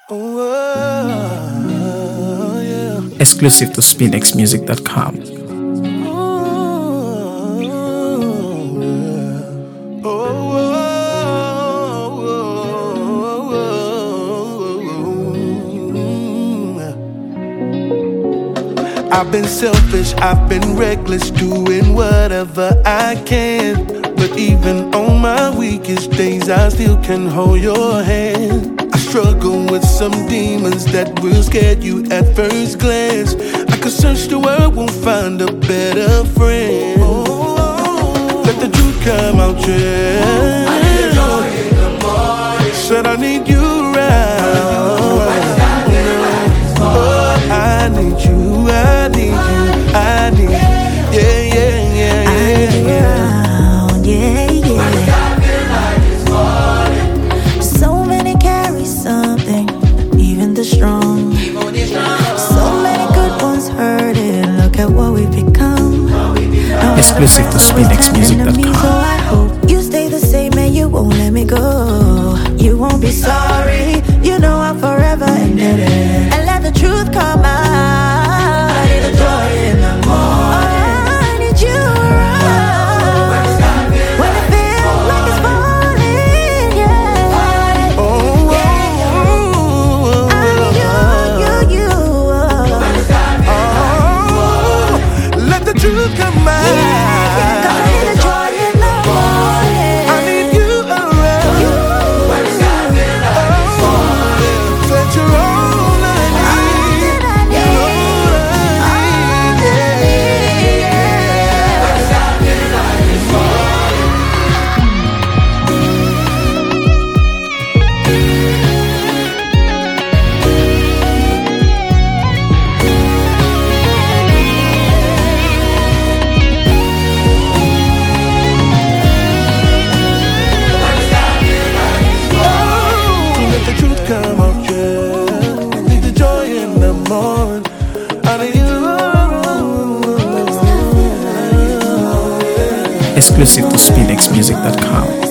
Oh, yeah. Exclusive to SpinXmusic.com. I've been selfish, I've been reckless, doing whatever I can. But even on my weakest days, I still can hold your hand. I struggle with some demons that will scare you at first glance. I could search the world, won't find a better friend. Let the truth come out, yeah. I need the joy in the morning. Said I need you around. Oh, I need you, I need you, I need you. Yeah, yeah, yeah, yeah, yeah. So many carry something, even the strong. So many good ones hurt it. Look at what we've become. Exclusive to SpinXmusic.com. So I hope you stay the same and you won't let me go. You won't be sorry. You know I'm forever indebted. And let the truth come out. I need the joy in the morning. I need you around when it feels like it's falling. Yeah. Oh, I need you. oh, let the truth come out. Come on, yeah. Need the joy in the morning. I need you. Exclusive to SpinXmusic.com.